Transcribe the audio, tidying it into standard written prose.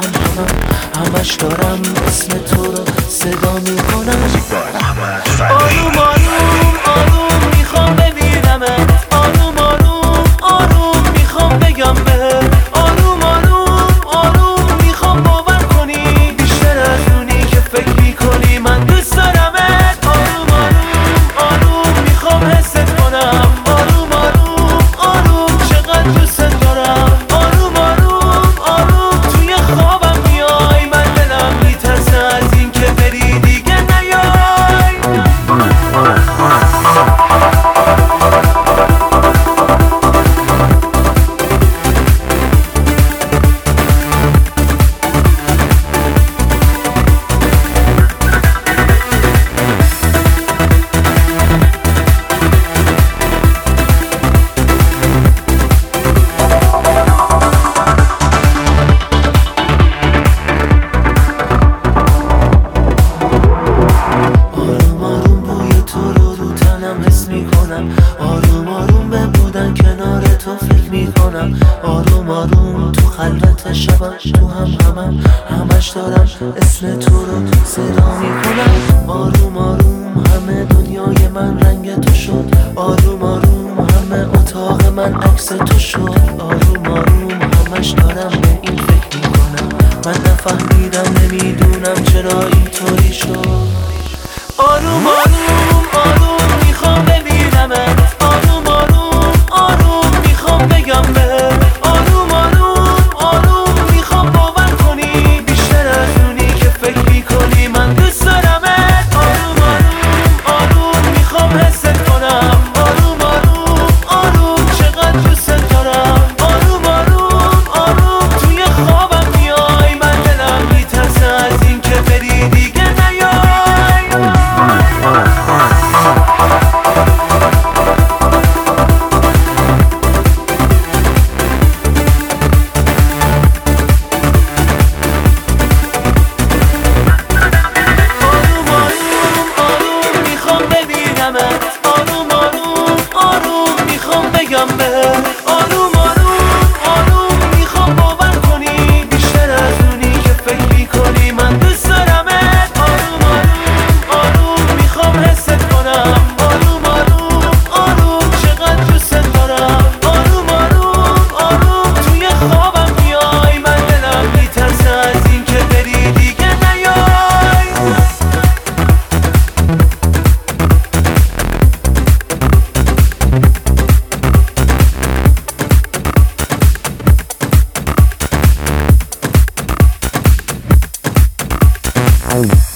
همش دارم اسم تو رو صدا میکنم. آروم آروم آروم میخوام ببینمت، آروم آروم آروم میخوام بگم بهت، آروم آروم آروم میخوام باور کنی بیشتر از اونی که فکر میکنی من دوست دارمت. آروم آروم آروم میخوام حست کنم، آروم آروم آروم چقدر دوست دارم. آروم آروم آروم توی خوابم میای، من دلم میترسه از این که بری دیگه نیای. آروم آروم به بودن کنار تو فکر میکنم، آروم آروم تو خلوت شبم تو همش دارم اسم تو رو صدا میکنم. آروم آروم همه دنیای من رنگ تو شد، آروم آروم همه اتاق من عکس تو شد. آروم آروم همش دارم به این فکر میکنم، من نفهمیدم نمیدونم چرا اینطوری شد. آروم آروم آروم میخوام ببینمت، آروم آروم آروم میخوام بگم بهت، آروم آروم آروم میخوام باور کنی بیشتر از اونی که فکر میکنی من دوست دارمت. آروم آروم آروم میخوام حست کنم، آروم آروم آروم چقدر دوست دارم. آروم آروم آروم توی خوابم میای، من دلم میترسه از این که بری دیگه نیای. آروم آروم آروم میخوام بگم بهت، آروم آروم آروم میخوام باور کنی بیشتر از اونی که فکر میکنی من دوست دارمت. آروم آروم آروم میخوام حست کنم، آروم آروم آروم چقدر دوست دارم. آروم آروم آروم توی خوابم میای، من دلم میترسه از این که بری دیگه نیای. Oh.